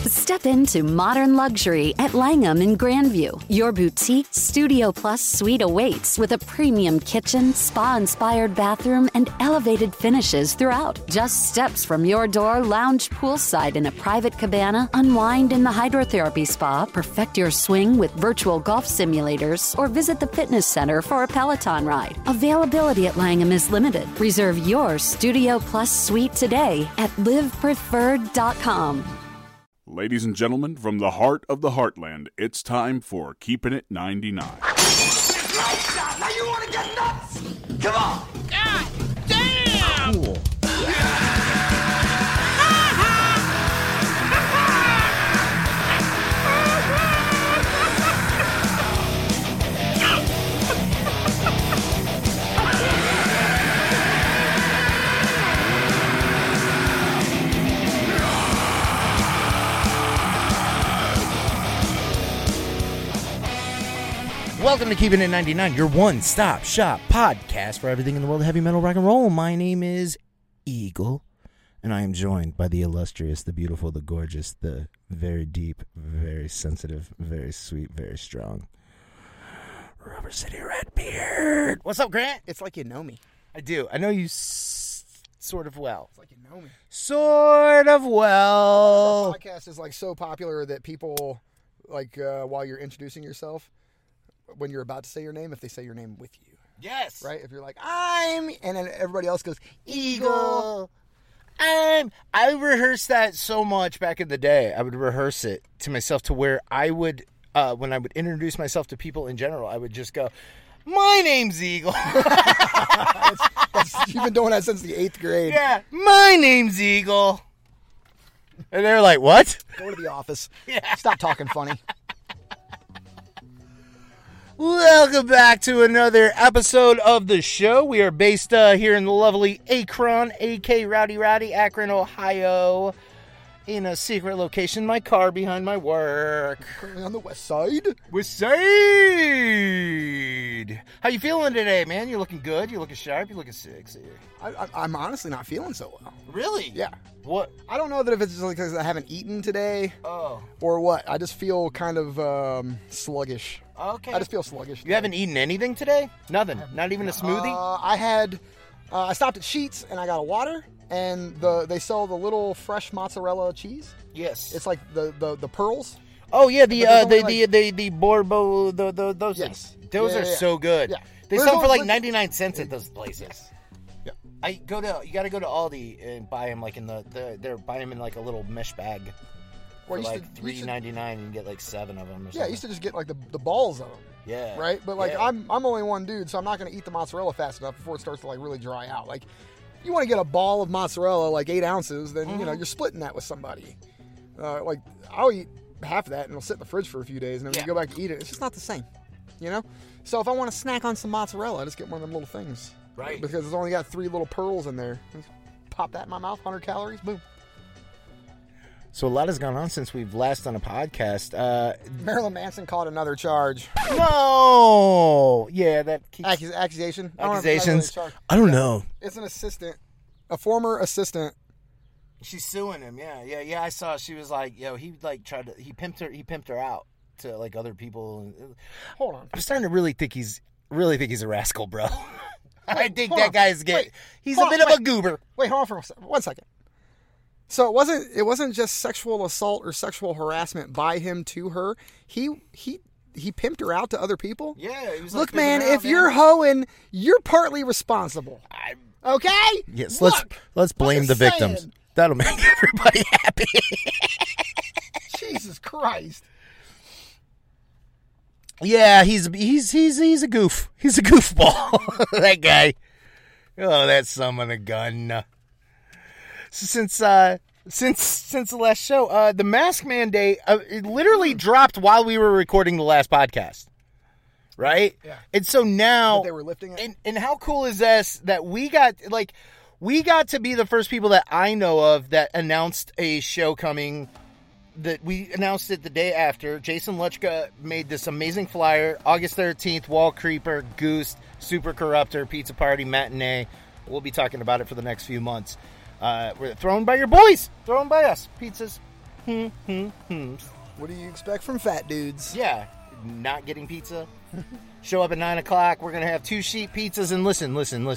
Step into modern luxury at Langham in Grandview. Your boutique Studio Plus suite awaits with a premium kitchen, spa-inspired bathroom, and elevated finishes throughout. Just steps from your door, lounge poolside in a private cabana, unwind in the hydrotherapy spa, perfect your swing with virtual golf simulators, or visit the fitness center for a Peloton ride. Availability at Langham is limited. Reserve your Studio Plus suite today at livepreferred.com. Ladies and gentlemen, from the heart of the heartland, it's time for Keeping It 99. Now you want to get nuts? Come on! God damn! Cool. Welcome to Keeping It 99, your one-stop shop podcast for everything in the world of heavy metal, rock and roll. My name is Eagle, and I am joined by the illustrious, the beautiful, the gorgeous, the very deep, very sensitive, very sweet, very strong Rubber City Redbeard. What's up, Grant? It's like you know me. I do. I know you sort of well. It's like you know me. Sort of well. The podcast is like so popular that people, like while you're introducing yourself, when you're about to say your name, if they say your name with you. Yes. Right? If you're like, and then everybody else goes, Eagle. I rehearsed that so much back in the day. I would rehearse it to myself to where I would, when I would introduce myself to people in general, I would just go, my name's Eagle. You've been doing that since the 8th grade. Yeah, my name's Eagle. And they're like, what? Go to the office. Yeah. Stop talking funny. Welcome back to another episode of the show. We are based here in the lovely Akron, AK Rowdy, Akron, Ohio, in a secret location, my car behind my work. Currently on the west side. West Side. How you feeling today, man? You're looking good. You're looking sharp. You're looking sexy. I'm honestly not feeling so well. Really? Yeah. What? I don't know that if it's just because I haven't eaten today or what. I just feel kind of sluggish. Okay. I just feel sluggish. You haven't eaten anything today? Nothing? Not even a smoothie? I stopped at Sheetz and I got a water, and they sell the little fresh mozzarella cheese. Yes. It's like the pearls. Oh yeah, the Borbo, those Yes. things. Those are Yeah. so good. Yeah. They Where's sell them for those- like 99 cents at those places. Yeah. You got to go to Aldi and buy them like in they're buy them in like a little mesh bag. For like $3.99, you can get like 7 of them. Or Yeah, I used to just get like the balls of them. Yeah. Right, but like yeah. I'm only one dude, so I'm not going to eat the mozzarella fast enough before it starts to like really dry out. Like, you want to get a ball of mozzarella, like 8 ounces, then you know you're splitting that with somebody. Like I'll eat half of that and it'll sit in the fridge for a few days, and then when you go back to eat it, it's just not the same. You know, so if I want to snack on some mozzarella, I just get one of them little things. Right. Because it's only got 3 little pearls in there. Just pop that in my mouth, 100 calories, boom. So a lot has gone on since we've last done a podcast. Marilyn Manson caught another charge. No. Yeah, that keeps... Accusation. Accusations. I don't know. It's an assistant, a former assistant. She's suing him. Yeah. I saw. She was like, he like tried to. He pimped her out to like other people. Hold on. I'm starting to really think he's a rascal, bro. I think hold that on. guy's he's a bit of a goober. Wait, hold on for 1 second. So it wasn't just sexual assault or sexual harassment by him to her. He pimped her out to other people. Yeah. He was Look, like, man, pimping her out, if you're hoeing, you're partly responsible. Okay? Yes. Look, let's blame I'm the just victims. saying. That'll make everybody happy. Jesus Christ. Yeah, he's a goof. He's a goofball. That guy. Oh, that son of a gun. Since the last show, the mask mandate it literally dropped while we were recording the last podcast, right? Yeah. And so now But they were lifting it. And how cool is this that we got to be the first people that I know of that announced a show coming. That we announced it the day after. Jason Lechka made this amazing flyer. August 13th, Wall Creeper, Goose, Super Corruptor, Pizza Party, Matinee. We'll be talking about it for the next few months. We're thrown by your boys. Thrown by us. Pizzas. What do you expect from fat dudes? Yeah, not getting pizza. Show up at 9 o'clock. We're going to have 2 sheet pizzas. And listen.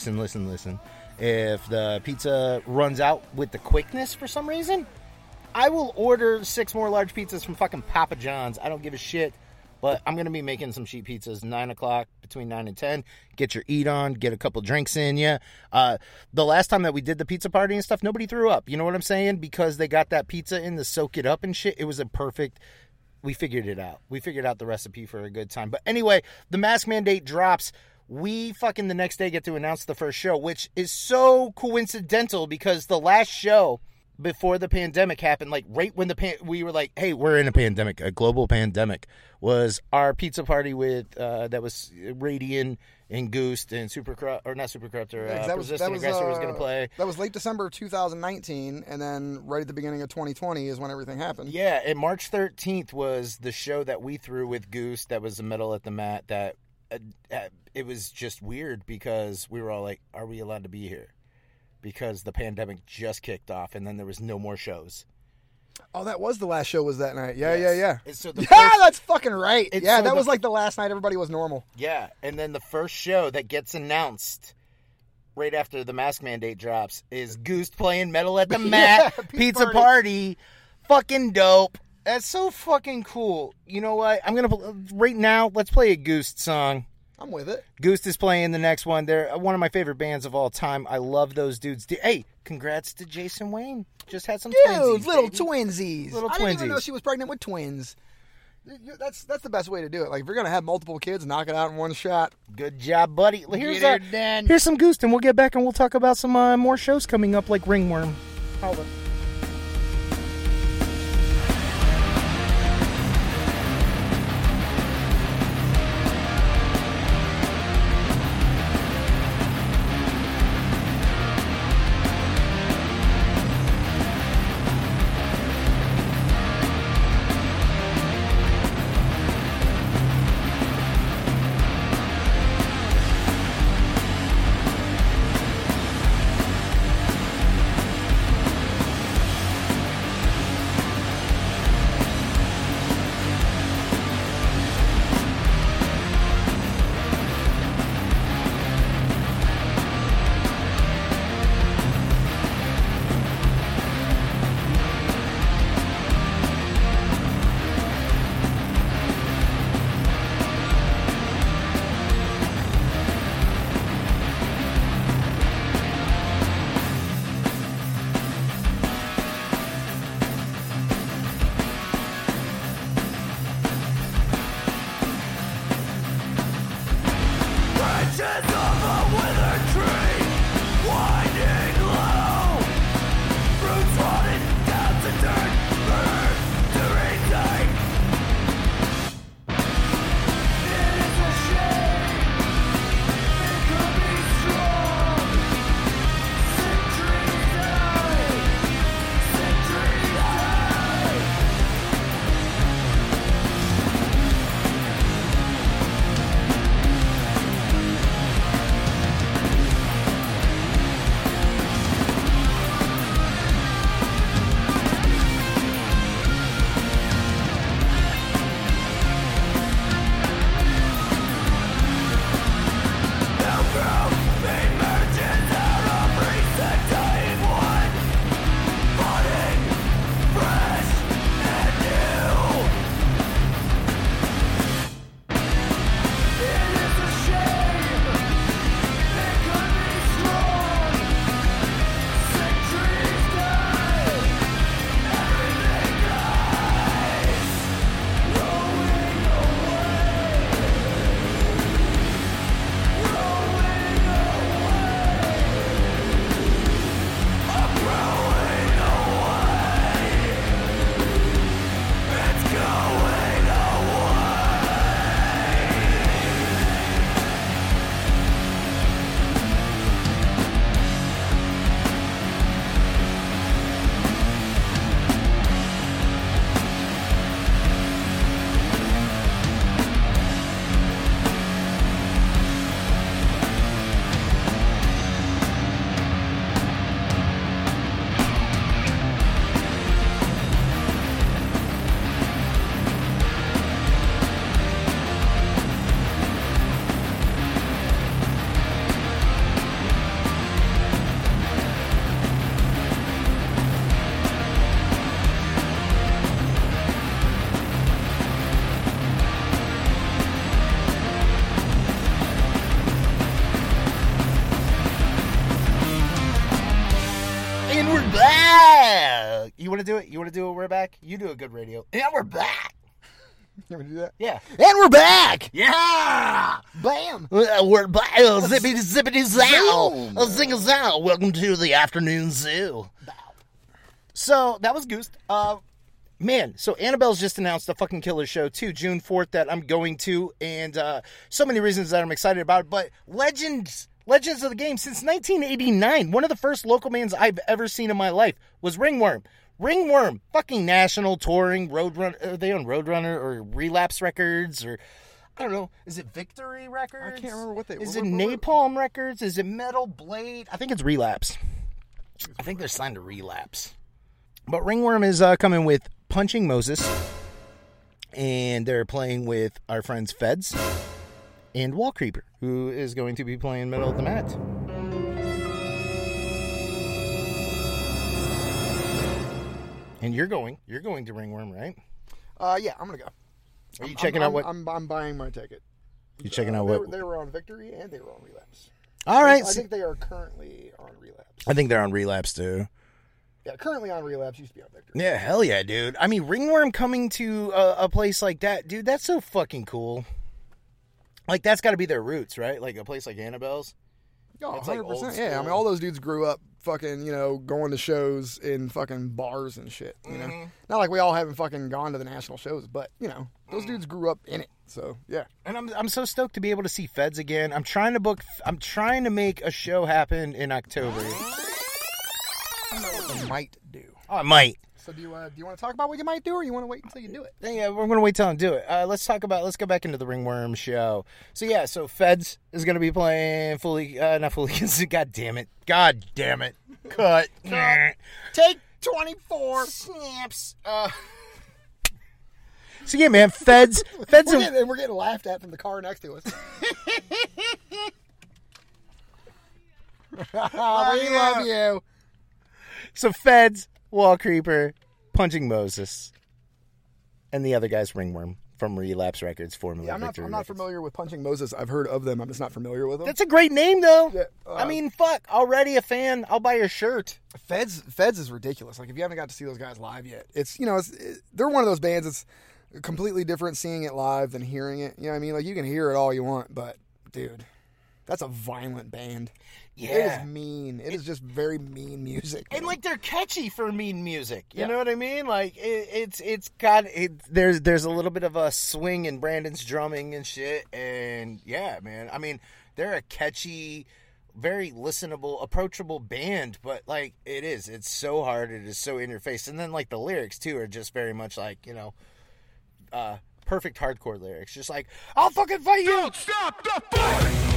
If the pizza runs out with the quickness for some reason, I will order 6 more large pizzas from fucking Papa John's. I don't give a shit. But I'm going to be making some sheet pizzas 9 o'clock, between 9 and 10. Get your eat on, get a couple drinks in you. The last time that we did the pizza party and stuff, nobody threw up. You know what I'm saying? Because they got that pizza in to soak it up and shit. It was a perfect... We figured it out. We figured out the recipe for a good time. But anyway, the mask mandate drops. We fucking the next day get to announce the first show, which is so coincidental because the last show before the pandemic happened, like right when we were like, hey, we're in a pandemic, a global pandemic, was our pizza party with that was Radian and Goost and Persistent Aggressor was going to play. That was late December of 2019, and then right at the beginning of 2020 is when everything happened. Yeah, and March 13th was the show that we threw with Goost. That was the Metal at the Mat. That it was just weird because we were all like, are we allowed to be here? Because the pandemic just kicked off, and then there was no more shows. Oh, that was the last show was that night. Yes. Yeah. And so That's fucking right. Yeah, so that was like the last night everybody was normal. Yeah, and then the first show that gets announced right after the mask mandate drops is Goost playing Metal at the Mat, pizza party. Fucking dope. That's so fucking cool. You know what? I'm going to, right now, let's play a Goost song. I'm with it. Goost is playing the next one. They're one of my favorite bands of all time. I love those dudes. Hey, congrats to Jason Wayne. Just had some twinsies, little baby. twinsies. Little I didn't even twinsies. know she was pregnant with twins. That's the best way to do it. Like, if you're going to have multiple kids, knock it out in one shot. Good job, buddy. Here's Dan. here's some Goost, and we'll get back and we'll talk about some more shows coming up like Ringworm. Holla. want to do it? You want to do it? We're back. You do a good radio. Yeah, we're back. You want to do that? Yeah. And we're back. Yeah. Bam. We're back. Zippity zippity zow. Zing a zow. Welcome to the afternoon zoo. So that was Goose. Man, so Annabelle's just announced a fucking killer show too, June 4th, that I'm going to, and so many reasons that I'm excited about it. But Legends of the Game, since 1989, one of the first local bands I've ever seen in my life was Ringworm. Ringworm, fucking national touring, Roadrunner. Are they on Roadrunner or Relapse Records or I don't know? Is it Victory Records? I can't remember what they. Is it Napalm Records? Is it Metal Blade? I think it's Relapse. I think they're signed to Relapse. But Ringworm is coming with Punching Moses, and they're playing with our friends Feds and Wall Creeper, who is going to be playing Middle of the Mat. And you're going to Ringworm, right? Yeah, I'm gonna go. Are you checking out what? I'm buying my ticket. You checking out what? They were on Victory and they were on Relapse. All right. I think they are currently on Relapse. I think they're on Relapse too. Yeah, currently on Relapse, used to be on Victory. Yeah, hell yeah, dude. I mean, Ringworm coming to a place like that, dude, that's so fucking cool. Like, that's got to be their roots, right? Like, a place like Annabelle's. Oh, That's like 100%. old Yeah, I school. mean, all those dudes grew up fucking, going to shows in fucking bars and shit, you know? Not like we all haven't fucking gone to the national shows, but, those dudes grew up in it, so, yeah. And I'm so stoked to be able to see Feds again. I'm trying to make a show happen in October. I don't know what you might do. Oh, I might. So do you want to talk about what you might do, or you want to wait until you do it? Yeah, we're going to wait till I do it. Let's go back into the Ringworm show. So Feds is going to be playing not fully, God damn it. Cut. Take 24. Snaps. So yeah, man, Feds. We're getting laughed at from the car next to us. We love you. So Feds, Wall Creeper, Punching Moses, and the other guy's Ringworm from Relapse Records, formerly Victory I'm not Records. familiar with Punching Moses. I've heard of them. I'm just not familiar with them. That's a great name, though. Yeah, I mean, fuck. Already a fan. I'll buy your shirt. Feds is ridiculous. Like, if you haven't got to see those guys live yet, they're one of those bands that's completely different seeing it live than hearing it. You know what I mean? Like, you can hear it all you want, but, dude, that's a violent band. Yeah. It is mean. It is just very mean music. And like they're catchy for mean music, you Yeah. know what I mean? Like there's a little bit of a swing in Brandon's drumming and shit, and yeah, man. I mean, they're a catchy, very listenable, approachable band, but like it's so hard, it is so in your face, and then like the lyrics too are just very much like perfect hardcore lyrics, just like I'll fucking fight you. Don't stop the fight!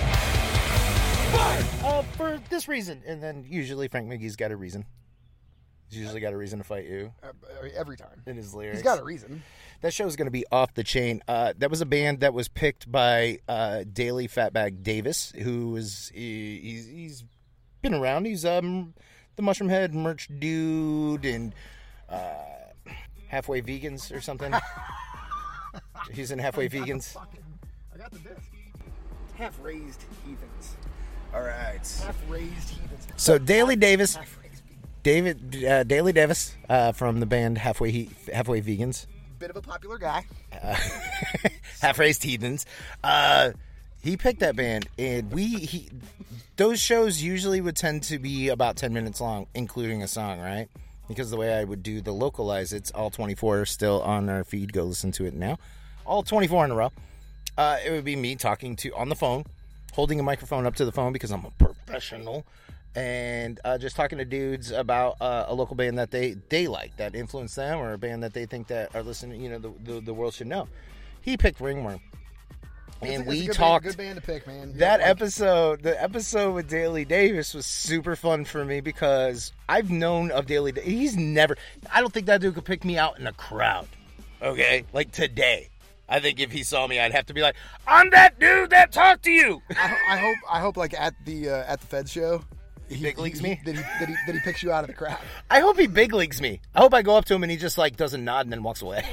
For this reason, and then usually Frank McGee's got a reason. He's usually got a reason to fight you Every time. in his lyrics. He's got a reason. That show is going to be off the chain. That was a band that was picked by Daily Fatbag Davis, who is he's been around. He's the Mushroom Head merch dude and Halfway Vegans or something. He's in Halfway Vegans. I got the disc. Half-raised heathens. All right. Half-raised heathens. So Daily Davis, Half-raised. Daily Davis from the band Halfway Vegans. Bit of a popular guy. Half-raised heathens. He picked that band, and those shows usually would tend to be about 10 minutes long, including a song, right? Because the way I would do the localize, it's all 24 still on our feed. Go listen to it now. All 24 in a row. It would be me talking on the phone, holding a microphone up to the phone because I'm a professional, and just talking to dudes about a local band that they like, that influenced them, or a band that they think that are listening, the world should know. He picked Ringworm. And we talked. Good band to pick, man. The episode with Daily Davis was super fun for me because I've known of Daily Davis. I don't think that dude could pick me out in a crowd. Okay? Like today. I think if he saw me, I'd have to be like, I'm that dude that talked to you. I hope like at the Fed show, big leagues me? That he picks you out of the crowd. I hope he big leagues me. I hope I go up to him and he just like doesn't nod and then walks away.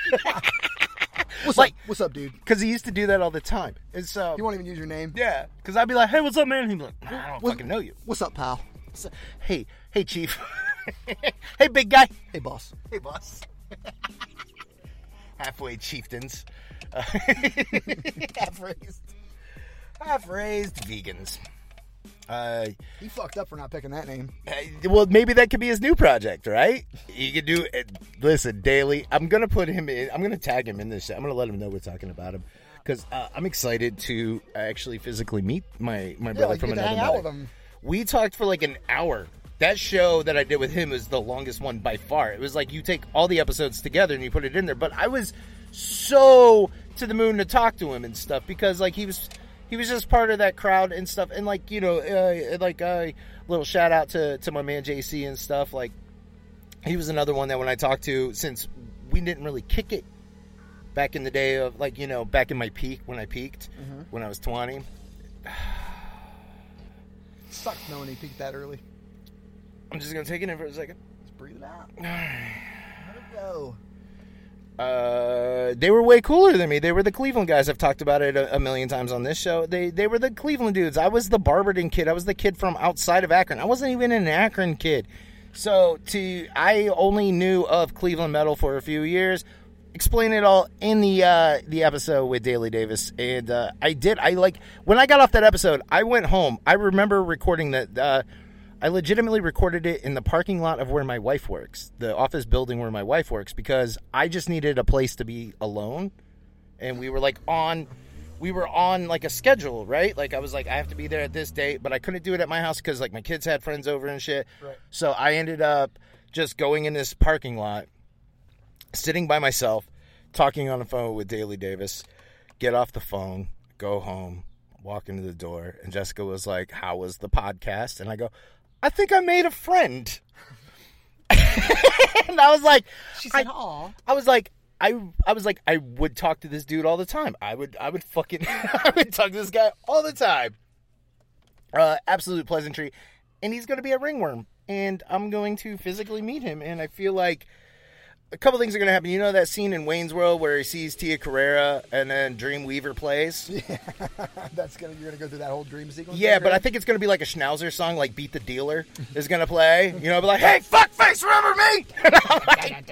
What's up, dude? Because he used to do that all the time. And so He won't even use your name. yeah, because I'd be like, hey, what's up, man? And he'd be like, I don't fucking know you. What's up, pal? So, hey, chief. Hey, big guy. Hey, boss. Hey, boss. Halfway chieftains. Half-raised vegans. He fucked up for not picking that name. Well, maybe that could be his new project, right? He could do it. Listen, Daly, I'm going to put him in. I'm going to tag him in this. I'm going to let him know we're talking about him. Because I'm excited to actually physically meet my brother from another hang out with mother. him. We talked for like an hour. That show that I did with him is the longest one by far. It was like you take all the episodes together and you put it in there. But I was so to the moon to talk to him and stuff because like he was just part of that crowd and stuff. And like, you know, little shout out to my man JC and stuff. Like he was another one that when I talked to, since we didn't really kick it back in the day of like, you know, back in my peak when I peaked when I was 20. Sucks knowing he peaked that early. I'm just going to take it in for a second. Just breathe it out. Let it go. They were way cooler than me. They were the Cleveland guys. I've talked about it a million times on this show. They were the Cleveland dudes. I was the Barberton kid. I was the kid from outside of Akron. I wasn't even an Akron kid. So I only knew of Cleveland metal for a few years. Explain it all in the episode with Daly Davis, and when I got off that episode, I went home. I remember recording that. I legitimately recorded it in the parking lot of where my wife works, the office building where my wife works, because I just needed a place to be alone, and we were on like a schedule, right? Like I was like, I have to be there at this date, but I couldn't do it at my house because like my kids had friends over and shit. Right. So I ended up just going in this parking lot, sitting by myself, talking on the phone with Daly Davis, get off the phone, go home, walk into the door, and Jessica was like, how was the podcast? And I go, I think I made a friend. And I was like, She said, aw. I was like, I would talk to this dude all the time. I would fucking, I would talk to this guy all the time. Absolute pleasantry. And he's going to be a ringworm. And I'm going to physically meet him. And I feel like a couple things are going to happen. You know that scene in Wayne's World where he sees Tia Carrera and then Dreamweaver plays? Yeah. You're going to go through that whole dream sequence? Yeah, but I think it's going to be like a Schnauzer song, like Beat the Dealer is going to play. You know, be like, hey, fuckface, remember me? And I'm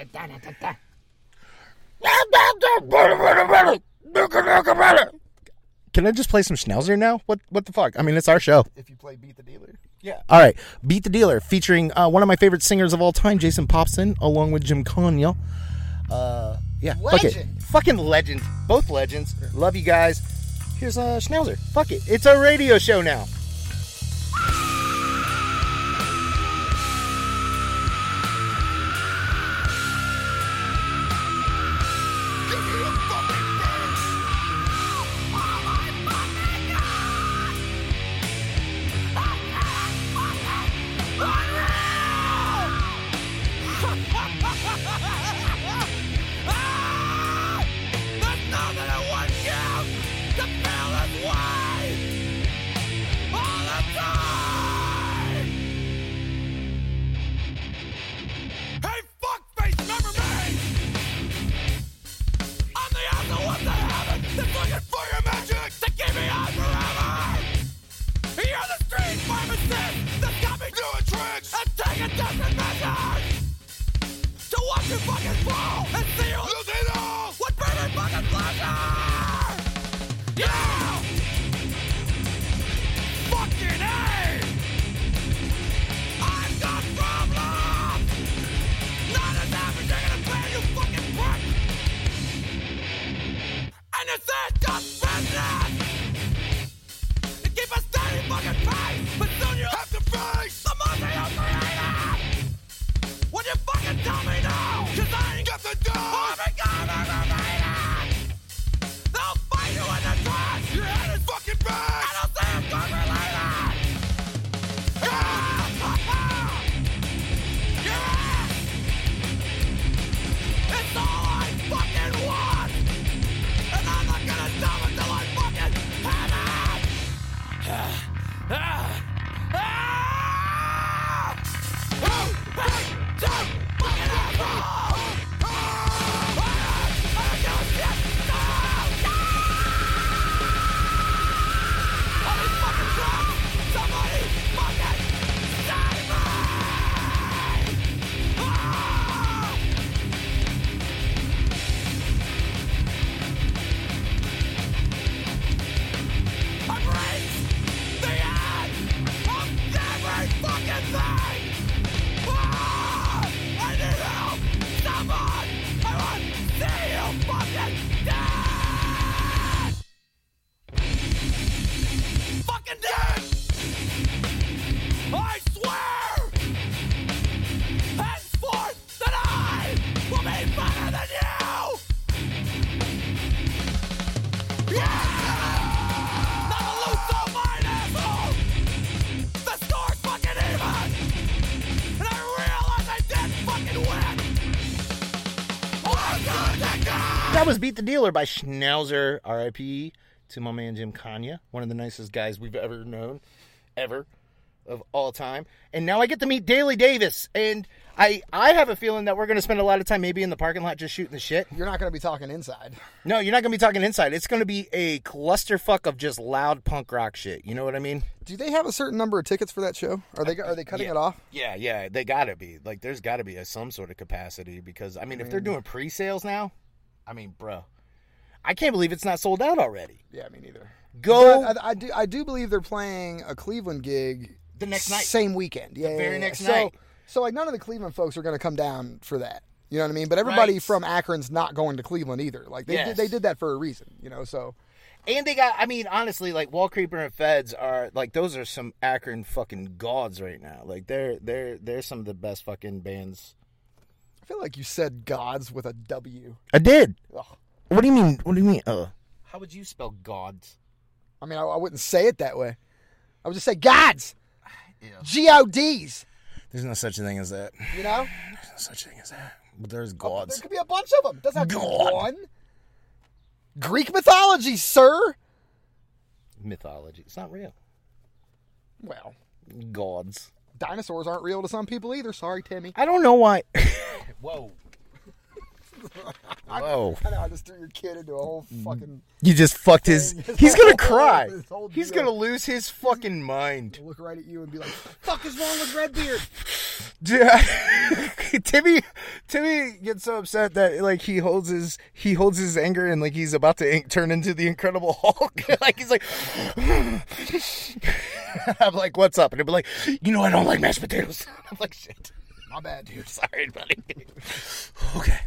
like, can I just play some Schnauzer now? What the fuck? I mean, it's our show. If you play Beat the Dealer. Yeah. All right. Beat the Dealer, featuring one of my favorite singers of all time, Jason Popson, along with Jim Conyo. Yeah. Fuck it. Legend. Fucking legends. Both legends. Love you guys. Here's Schnauzer. Fuck it. It's a radio show now. That was Beat the Dealer by Schnauzer, R.I.P. to my man Jim Kanye, one of the nicest guys we've ever known, ever, of all time. And now I get to meet Daily Davis, and I have a feeling that we're going to spend a lot of time maybe in the parking lot just shooting the shit. You're not going to be talking inside. No, you're not going to be talking inside. It's going to be a clusterfuck of just loud punk rock shit. You know what I mean? Do they have a certain number of tickets for that show? Are they cutting it off? Yeah, they got to be. Like, there's got to be some sort of capacity because, I mean, if they're doing pre-sales now, I mean, bro, I can't believe it's not sold out already. Yeah, me neither. Go. But I do believe they're playing a Cleveland gig the next night. Same weekend. Yeah, the very next so, night. So, like, none of the Cleveland folks are going to come down for that. You know what I mean? But everybody from Akron's not going to Cleveland either. Like, they did that for a reason, you know, so. And they got, I mean, honestly, like, Wall Creeper and Feds are, like, those are some Akron fucking gods right now. Like, they're some of the best fucking bands. I feel like you said gods with a W. I did. Ugh. What do you mean? What do you mean? How would you spell gods? I mean, I wouldn't say it that way. I would just say gods. Yeah. G-O-Ds. There's no such thing as that. You know? There's no such thing as that. But there's gods. There could be a bunch of them. Doesn't have to be one. Greek mythology, sir. Mythology. It's not real. Well, Gods. dinosaurs aren't real to some people either. Sorry, Timmy. I don't know why. Whoa. Whoa. I know, I just threw your kid into a whole fucking... You just fucked his... His He's gonna whole- cry. his whole He's deal. gonna lose his fucking mind. Look right at you and be like, fuck is wrong with Redbeard? Timmy gets so upset that like he holds his anger and like he's about to turn into the Incredible Hulk. Like he's like, I'm like, what's up? And he'll be like, you know, I don't like mashed potatoes. I'm like, shit. My bad, dude. Sorry, buddy. Okay.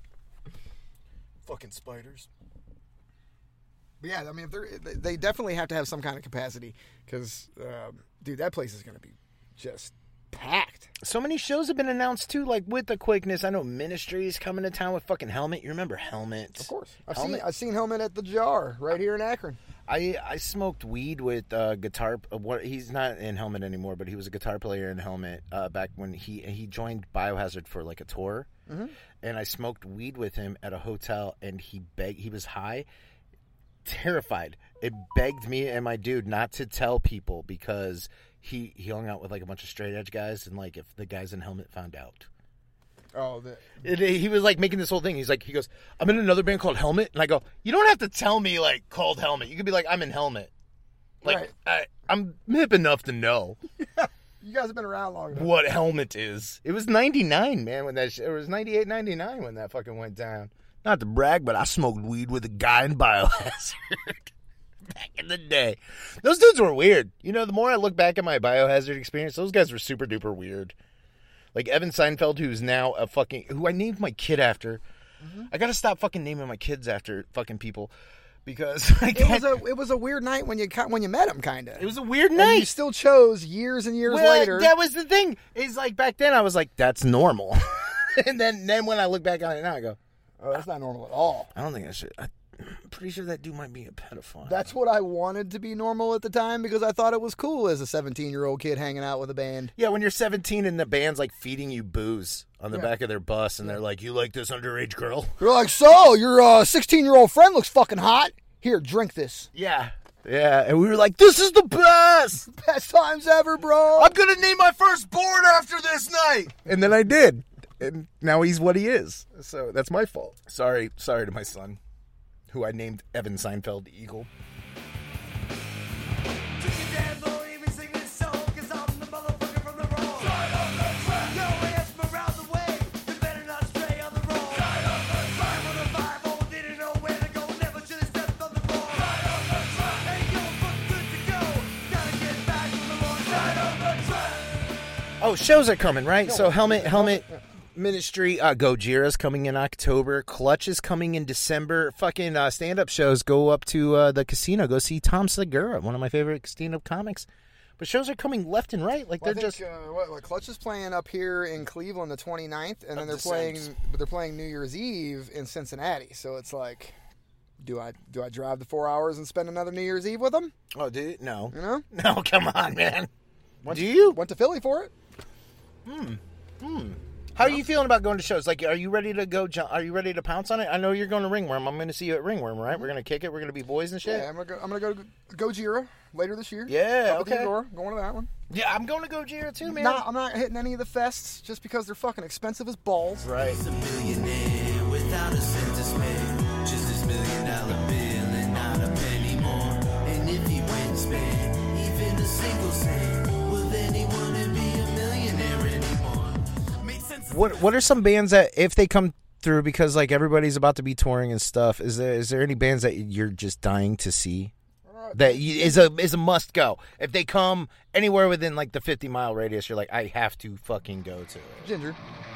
Fucking spiders. But yeah, I mean, if they definitely have to have some kind of capacity because, dude, that place is going to be just packed. So many shows have been announced too, like with the quickness. I know Ministry's coming to town with fucking Helmet. You remember Helmet? Of course. Helmet. I've seen Helmet at the Jar right here in Akron. I smoked weed with guitar. He's not in Helmet anymore, but he was a guitar player in Helmet back when he joined Biohazard for like a tour. Mm-hmm. And I smoked weed with him at a hotel, and he was high, terrified. It begged me and my dude not to tell people because he hung out with like a bunch of straight edge guys, and like if the guys in Helmet found out. Oh, He was like making this whole thing. He goes, I'm in another band called Helmet. And I go, you don't have to tell me like called Helmet. You could be like, I'm in Helmet. Like, right. I'm hip enough to know you guys have been around long enough. what Helmet is. It was 99, man, when it was 98, 99 when that fucking went down. Not to brag, but I smoked weed with a guy in Biohazard back in the day. Those dudes were weird. You know, the more I look back at my Biohazard experience, those guys were super duper weird. Like Evan Seinfeld, who's now who I named my kid after. Mm-hmm. I gotta stop fucking naming my kids after fucking people because it was a weird night when you met him, kind of. It was a weird And night. you still chose years and years later. That was the thing. Is like back then I was like, that's normal, and then when I look back on it now, I go, oh, that's not normal at all. I don't think I should. I'm pretty sure that dude might be a pedophile. That's what I wanted to be normal at the time because I thought it was cool as a 17-year-old kid hanging out with a band. Yeah, when you're 17 and the band's like feeding you booze on the back of their bus, and they're like, "You like this underage girl?" You're like, so your 16-year-old friend looks fucking hot. Here, drink this. Yeah, and we were like, "This is the best, Best times ever, bro. I'm gonna name my firstborn after this night." And then I did, and now he's what he is. So that's my fault. Sorry to my son, who I named Evan Seinfeld Eagle. Oh, shows are coming, right? So Helmet Ministry, Gojira's coming in October. Clutch is coming in December. Fucking stand-up shows. Go up to the casino. Go see Tom Segura, one of my favorite stand-up comics. But shows are coming left and right. Like, Well, they're just... Clutch is playing up here in Cleveland the 29th, and then they're playing New Year's Eve in Cincinnati. So it's like, do I drive the 4 hours and spend another New Year's Eve with them? Oh, dude, no. You know? No, come on, man. Do you? Went to Philly for it. How are you feeling about going to shows? Like, are you ready to go? Are you ready to pounce on it? I know you're going to Ringworm. I'm going to see you at Ringworm, right? We're going to kick it. We're going to be boys and shit. Yeah, I'm gonna go to Gojira later this year. Yeah, Up at the okay. door, going to that one. Yeah, I'm going to Gojira too, man. I'm not hitting any of the fests just because they're fucking expensive as balls. Right. A millionaire without a cent to spend. Just this $1 million bill and not a penny more. And if he went spend even a single cent, well then he wouldn't be a millionaire anymore. Made sense. What are some bands that, if they come through, because like everybody's about to be touring and stuff, is there any bands that you're just dying to see? That is a must go. If they come anywhere within like the 50-mile radius, you're like, I have to fucking go to it. Ginger.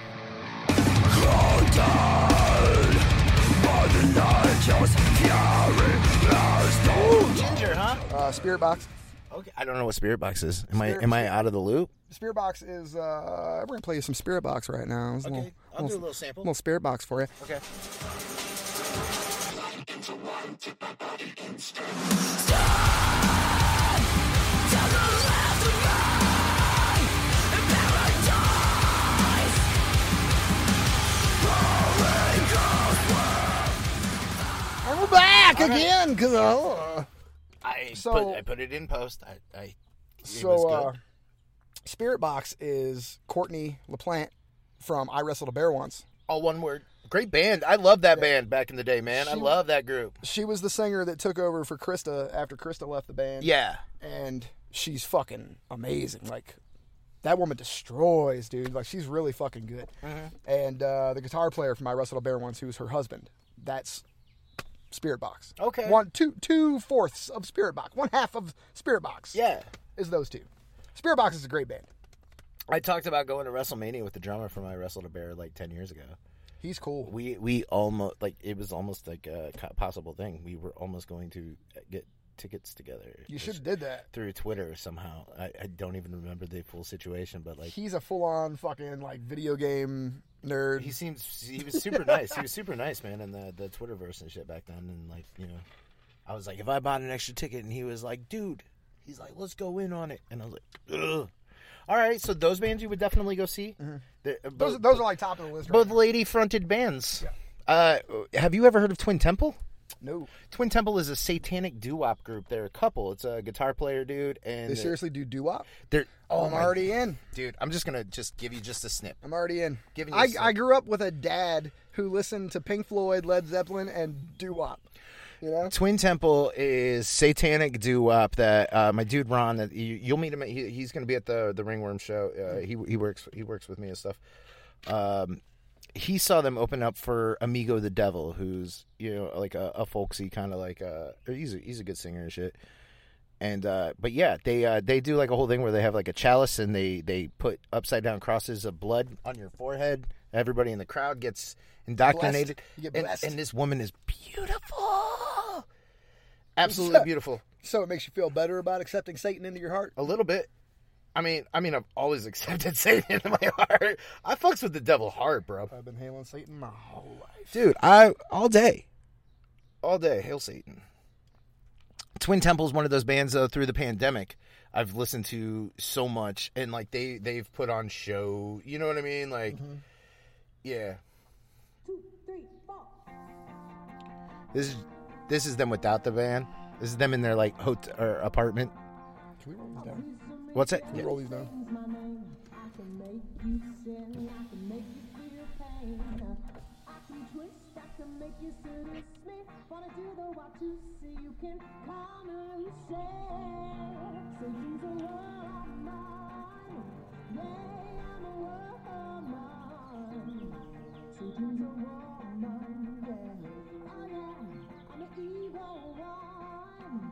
Ooh, Ginger, huh? Spirit Box. Okay, I don't know what Spirit Box is. Am Spirit- I out of the loop? Spirit Box is. We're gonna play you some Spirit Box right now. It's Okay, I'll do a little sample. Little Spirit Box for you. Okay. And we're back again because I put it in post. It was so good. Spirit Box is Courtney LaPlante from I Wrestled a Bear Once. All one word. Great band. I loved that band back in the day, man. I love that group. She was the singer that took over for Krista after Krista left the band. Yeah. And she's fucking amazing. Like, that woman destroys, dude. Like, she's really fucking good. And the guitar player from I Wrestled a Bear Once, who's her husband, that's Spirit Box. Okay. 2/4 of Spirit Box. 1/2 of Spirit Box. Yeah. Is those two. Spirit Box is a great band. I talked about going to WrestleMania with the drummer from I Wrestled a Bear like 10 years ago. He's cool. We almost, like, it was almost like a possible thing. We were almost going to get tickets together. You should have did that. Through Twitter somehow. I don't even remember the full situation, but like, He's a full-on fucking, like, video game nerd. he was super nice. He was super nice, man, in the Twitterverse and shit back then. And like, you know, I was like, if I bought an extra ticket, and he was like, dude, he's like, let's go in on it. And I was like, ugh. All right, so those bands you would definitely go see. Those are like top of the list. Both Right lady-fronted bands. Have you ever heard of Twin Temple? now. No. Twin Temple is a satanic doo-wop group. They're a couple. It's a guitar player dude, and They seriously do doo-wop? they're. Oh, I'm my- already in. dude. I'm just gonna give you just a snip. I'm already in. Giving you a snip. I grew up with a dad who listened to Pink Floyd, Led Zeppelin, and doo-wop. You know? Twin Temple is satanic doo-wop that my dude Ron, that you'll meet him. He's going to be at the Ringworm show. He works with me and stuff. He saw them open up for Amigo the Devil, who's, you know, like a folksy kind of like he's a good singer and shit. And but yeah, they do like a whole thing where they have like a chalice and they put upside down crosses of blood on your forehead. Everybody in the crowd gets indoctrinated. You get blessed. And this woman is beautiful. Absolutely beautiful. So it makes you feel better about accepting Satan into your heart? A little bit. I mean, I've always accepted Satan into my heart. I fucks with the devil hard, bro. I've been hailing Satan my whole life. Dude, all day. Hail Satan. Twin Temple's one of those bands through the pandemic I've listened to so much, and like they've put on show. You know what I mean? Like, yeah. 2, 3, 4. This is them without the van. This is them in their like hotel or apartment. Can we roll these down? What's it? Can we roll these down? I can make you sin, I can make you feel pain. I can twist, I can make you seduce me. Wanna do the what to see, you can come and say, Satan's a woman. Yeah, I'm a woman. Satan's a woman, yeah. Oh yeah, I'm an evil one.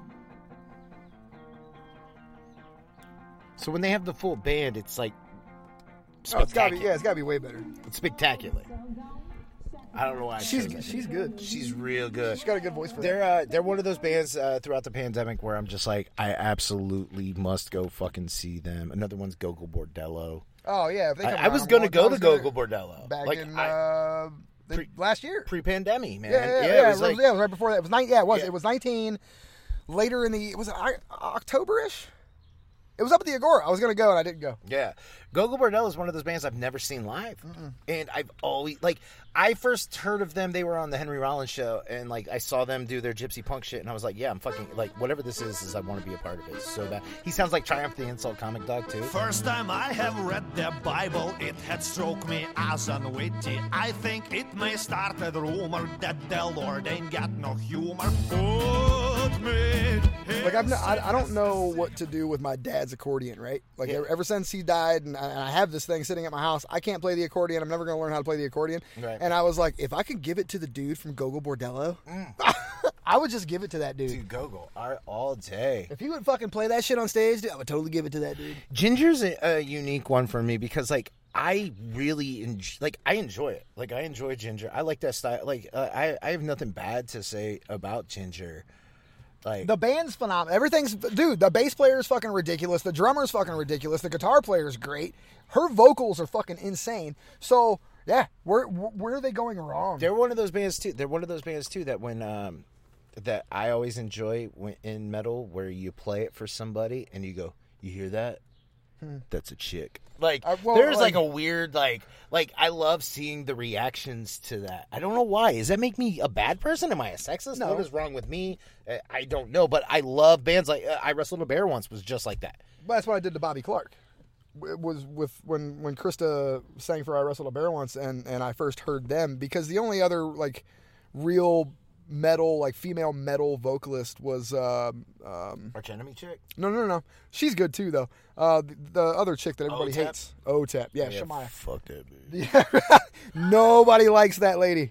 So when they have the full band, it's like Oh, it's gotta spectacular. be way better. It's spectacular. I don't know why. She's good. She's real good. She's got a good voice for that. They're one of those bands throughout the pandemic where I'm just like, I absolutely must go fucking see them. Another one's Gogol Bordello. Oh yeah, if they come I was around, gonna I go to was gonna- Gogol Bordello back like in pre- last year. pre-pandemic, man. Yeah, it was like it was right before that. It was Yeah. It was 19. Later in the was it October-ish? It was up at the Agora. I was gonna go and I didn't go. Yeah. Gogol Bordello is one of those bands I've never seen live. And I've always, like, I first heard of them, they were on the Henry Rollins show, and, like, I saw them do their gypsy punk shit, and I was like, yeah, I'm fucking, like, whatever this is I want to be a part of it. So that, he sounds like Triumph the Insult Comic Dog, too. First time I have read the Bible, it had struck me as unwitty. I think it may start a rumor that the Lord ain't got no humor. Put me Like I don't know what to do with my dad's accordion, right? Like ever since he died, and I have this thing sitting at my house, I can't play the accordion. I'm never going to learn how to play the accordion. Right. And I was like, if I could give it to the dude from Gogol Bordello, I would just give it to that dude. Dude, Gogol, all day. If he would fucking play that shit on stage, dude, I would totally give it to that dude. Ginger's a unique one for me because, like, I really I enjoy it. Like, I enjoy Ginger. I like that style. Like, I have nothing bad to say about Ginger. Like, The band's phenomenal. Everything's, dude, the bass player is fucking ridiculous. The drummer's fucking ridiculous. The guitar player is great. Her vocals are fucking insane. So, yeah, where are they going wrong? they're one of those bands too. They're one of those bands too that when that I always enjoy in metal, where you play it for somebody and you go, "You hear that? That's a chick." Like, there's like a weird like I love seeing the reactions to that. I don't know why. Does that make me a bad person? Am I a sexist? No. What is wrong with me? I don't know, but I love bands like I Wrestled a Bear Once was just like that. But that's what I did to Bobby Clark. It was with when Krista sang for I Wrestled a Bear Once, and I first heard them, because the only other like real metal, like female metal vocalist was Arch Enemy chick. no, she's good too though. The other chick that everybody Otep? hates, Otep, yeah, Shemaya. Fuck that bitch. Yeah. Nobody likes that lady.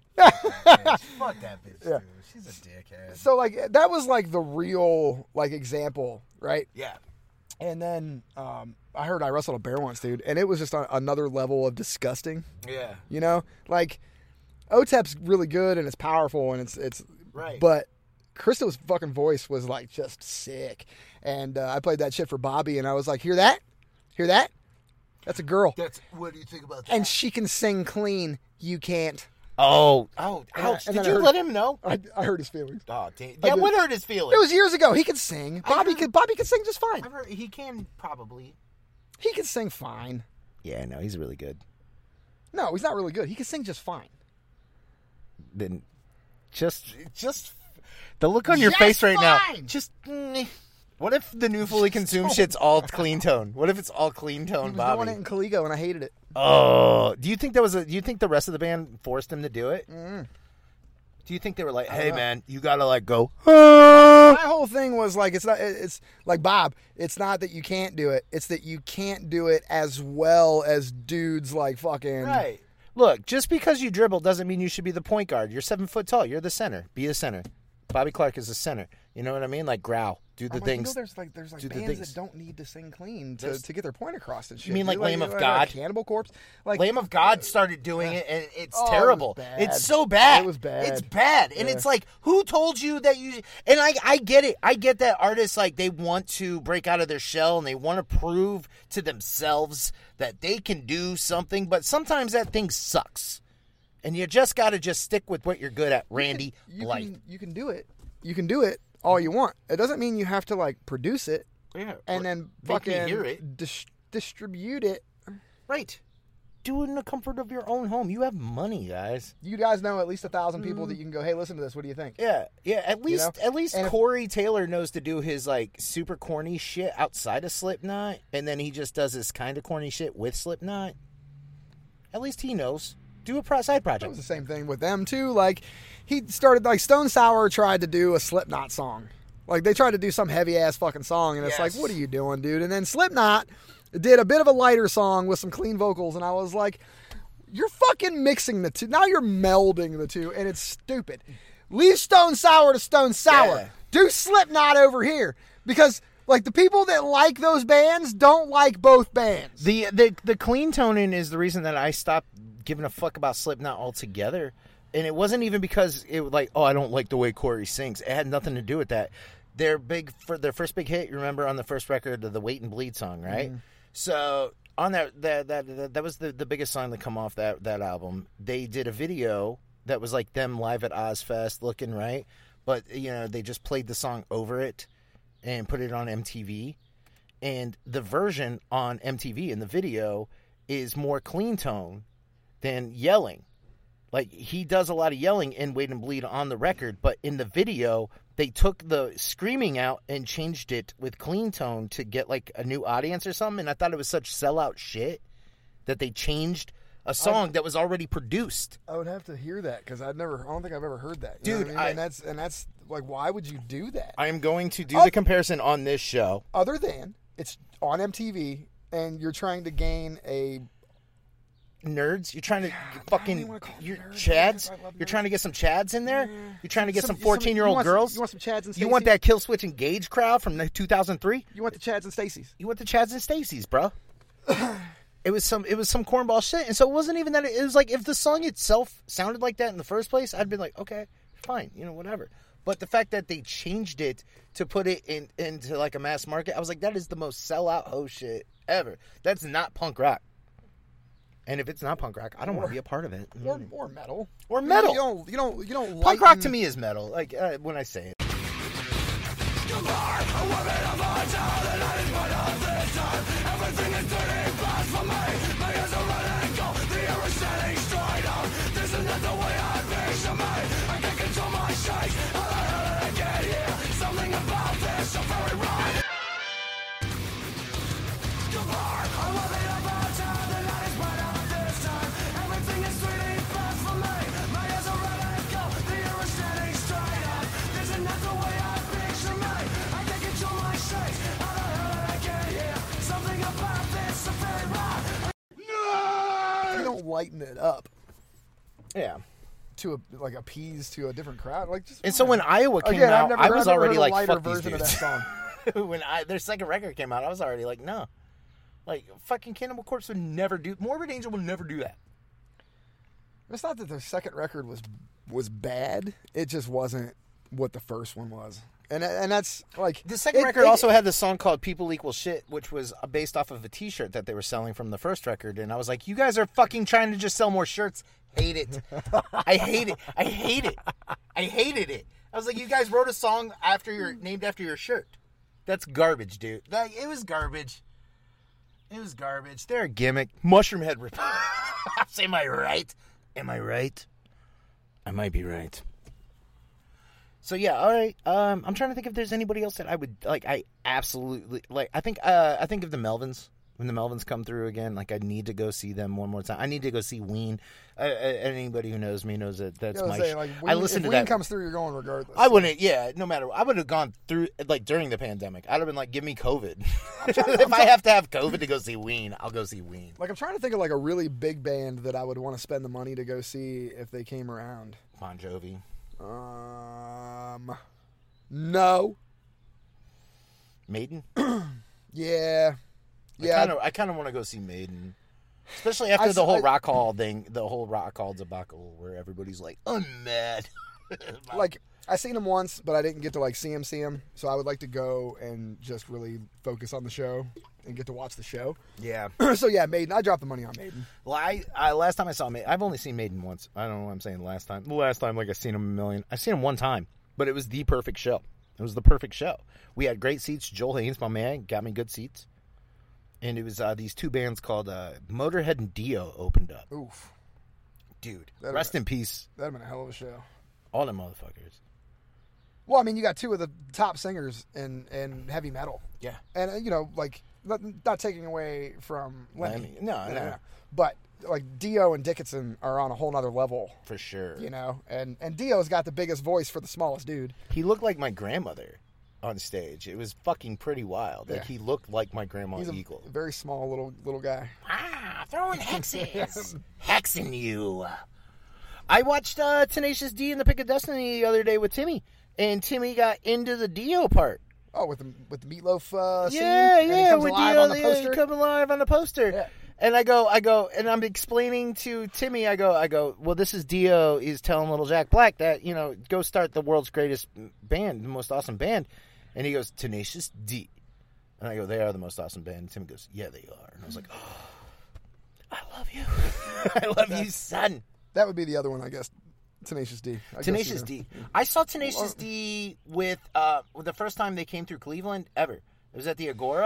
Fuck that bitch. Yeah. Dude. She's a dickhead. So like that was like the real like example, right? Yeah. And then I heard I Wrestled a Bear Once, dude, and it was just another level of disgusting. Yeah. You know, like Otep's really good and it's powerful and it's Right. But Krista's fucking voice was like just sick, and I played that shit for Bobby, and I was like, hear that? Hear that? That's a girl, What do you think about that? and she can sing clean. You can't. ouch! and Did then I you heard- let him know? I hurt his feelings. Oh, damn. I Yeah, did. what hurt his feelings? It was years ago. He could sing. Bobby could sing just fine. I've heard he can probably. He could sing fine. Yeah, no, he's really good. No, he's not really good. He could sing just fine. Then, just the look on your Just face right fine! now. Just. What if the new Fully Consumed shit's all clean tone? What if it's all clean He tone, was Bobby? doing it in Caligo, and I hated it. Oh, do you think do you think the rest of the band forced him to do it? Do you think they were like, "Hey, man, you gotta like go"? My whole thing was like, it's like Bob. It's not that you can't do it. It's that you can't do it as well as dudes like fucking. Right. Look, just because you dribble doesn't mean you should be the point guard. You're 7 foot tall. You're the center. Be the center. Bobby Clark is the center. You know what I mean? Like, growl. Do the I'm like, things. You know, there's do the bands things. that don't need to sing clean to get their point across and shit. mean like Dude, Lamb of God? Cannibal Corpse? Like Lamb of God started doing it, and it's Oh, it was terrible. bad. It's so bad. It was bad. It's bad, and it's like, who told you that you? And I get it. I get that artists like they want to break out of their shell and they want to prove to themselves that they can do something, but sometimes that thing sucks, and you just got to just stick with what you're good at, Randy Blythe. You can do it. You can do it all you want. It doesn't mean you have to like produce it Yeah, and then make me fucking hear it. distribute it. Right. Do it in the comfort of your own home. You have money, guys. You guys know at least 1,000 people that you can go, hey, listen to this. What do you think? Yeah. At least know? And if- Corey Taylor knows to do his like super corny shit outside of Slipknot, and then he just does his kind of corny shit with Slipknot. At least he knows. Do a side It project. was the same thing with them too. Like he started like Stone Sour tried to do a Slipknot song. Like they tried to do some heavy ass fucking song, and it's like, what are you doing, dude? And then Slipknot did a bit of a lighter song with some clean vocals, and I was like, you're fucking mixing the two. Now you're melding the two, and it's stupid. Leave Stone Sour to Stone Sour. Yeah. Do Slipknot over here, because like the people that like those bands don't like both bands. The clean toning is the reason that I stopped giving a fuck about Slipknot altogether. And it wasn't even because it was like, oh, I don't like the way Corey sings. It had nothing to do with that. Their first big hit, you remember on the first record, the Wait and Bleed song, right? Mm-hmm. So on that was the biggest song to come off that album. They did a video that was like them live at Ozfest looking, right? But, you know, they just played the song over it and put it on MTV. And the version on MTV in the video is more clean tone than yelling. Like, he does a lot of yelling in Wait and Bleed on the record, but in the video, they took the screaming out and changed it with clean tone to get, like, a new audience or something. And I thought it was such sellout shit that they changed a song that was already produced. I would have to hear that because I don't think I've ever heard that. Dude, know what I mean? And that's like, why would you do that? I am going to do the comparison on this show. Other than it's on MTV and you're trying to gain a nerds. You're trying to you're chads. You're trying to get some chads in there. You're trying to get some 14-year-old girls. You want some Chads and Stacey? You want that Kill Switch Engage crowd from 2003? You want the Chads and Stacey's? You want the Chads and Stacey's, bro? It was some cornball shit, and so it wasn't even that. It was like if the song itself sounded like that in the first place, I'd be like, okay, fine, whatever. But the fact that they changed it to put it into like a mass market, I was like, that is the most sellout ho shit ever. That's not punk rock. And if it's not punk rock, I don't want to be a part of it. Or metal. Or metal. You don't punk rock to me is metal. Like when I say it. Everything is turning fast for me. My ears are running cold. The air is standing straight up. This is not the way I picture me. I can't control my shakes. How the hell did I get here? Something about this so very wrong. I love it about time. The night is bright out this time. Everything is turning fast for me. My ears are running cold. The air is standing straight up. This is not the way I picture me. I can't control my shakes. How the hell did I get here? Something about this so very wrong. No! You don't lighten it up. Yeah. To appease to a different crowd, like just. And so when Iowa came out, I was already like, "Fuck these dudes." Of that song. When their second record came out, I was already like, "No." Like, fucking Cannibal Corpse would never do... Morbid Angel would never do that. It's not that their second record was bad. It just wasn't what the first one was. And that's, like... The second record also had this song called People Equal Shit, which was based off of a t-shirt that they were selling from the first record. And I was like, you guys are fucking trying to just sell more shirts. Hate it. I hate it. I hate it. I hated it. I was like, you guys wrote a song named after your shirt. That's garbage, dude. It was garbage. It was garbage. They're a gimmick. Mushroomhead rip. Am I right? Am I right? I might be right. So yeah, all right. I'm trying to think if there's anybody else that I would like. I absolutely like. I think of the Melvins. When the Melvins come through again, like I need to go see them one more time. I need to go see Ween. Anybody who knows me knows that that's my. I listen to that. If Ween comes through, you're going regardless. I wouldn't. Yeah, no matter. I would have gone through like during the pandemic. I'd have been like, give me COVID. If I have to have COVID to go see Ween, I'll go see Ween. Like I'm trying to think of like a really big band that I would want to spend the money to go see if they came around. Bon Jovi. No. Maiden. Yeah. Yeah, I kind of want to go see Maiden, especially after the whole Rock Hall thing, the whole Rock Hall debacle, where everybody's like, "I'm mad." Like I seen him once, but I didn't get to like see him. So I would like to go and just really focus on the show and get to watch the show. Yeah. So yeah, Maiden. I dropped the money on Maiden. Well, I last time I saw Maiden, I've only seen Maiden once. I don't know what I'm saying. Last time, like I seen him a million. I seen him one time, but it was the perfect show. It was the perfect show. We had great seats. Joel Haynes, my man, got me good seats. And it was these two bands called Motorhead and Dio opened up. Oof. Dude, rest in peace. That'd been a hell of a show. All them motherfuckers. Well, I mean, you got two of the top singers in heavy metal. Yeah. And, like, not taking away from Lemmy. No. But, like, Dio and Dickinson are on a whole nother level. For sure. And Dio's got the biggest voice for the smallest dude. He looked like my grandmother on stage. It was fucking pretty wild. Like, he looked like my grandma Eagle. A very small little guy. Throwing hexes. Hexing you. I watched Tenacious D in the Pick of Destiny the other day with Timmy, and Timmy got into the Dio part. Oh, with the Meatloaf scene? Yeah, with Dio coming live on the poster. Yeah. And I go, and I'm explaining to Timmy, I go, well, this is Dio is telling little Jack Black that, go start the world's greatest band, the most awesome band. And he goes, Tenacious D. And I go, they are the most awesome band. And Timmy goes, yeah, they are. And I was like, oh, I love you. I love you, son. That would be the other one, I guess. Tenacious D. Tenacious D. I saw Tenacious D with the first time they came through Cleveland ever. It was at the Agora,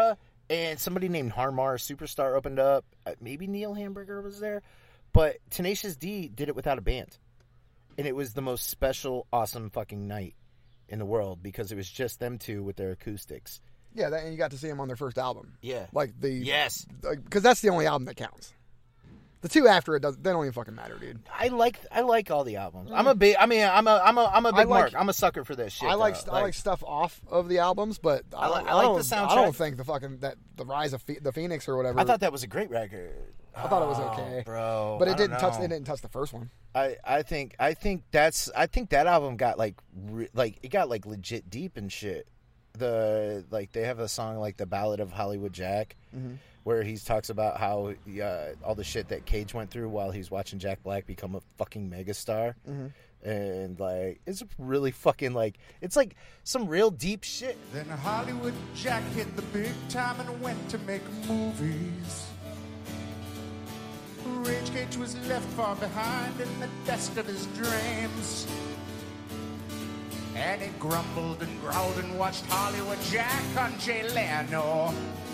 and somebody named Harmar Superstar opened up. Maybe Neil Hamburger was there, but Tenacious D did it without a band, and it was the most special, awesome fucking night in the world because it was just them two with their acoustics. Yeah, and you got to see them on their first album. Yeah, because that's the only album that counts. The two after it they don't even fucking matter, dude. I like all the albums. I'm a big Mark. I'm a sucker for this shit. I like stuff off of the albums, but I like the soundtrack. I don't think the Rise of the Phoenix or whatever. I thought that was a great record. I thought it was okay, bro. But it didn't touch the first one. I think that album got it got legit deep and shit. They have a song like The Ballad of Hollywood Jack, where he talks about how all the shit that Cage went through while he's watching Jack Black become a fucking megastar. And it's really fucking it's like some real deep shit. Then Hollywood Jack hit the big time and went to make movies. Rage Cage was left far behind in the dust of his dreams. And he grumbled and growled and watched Hollywood Jack on Jay Leno.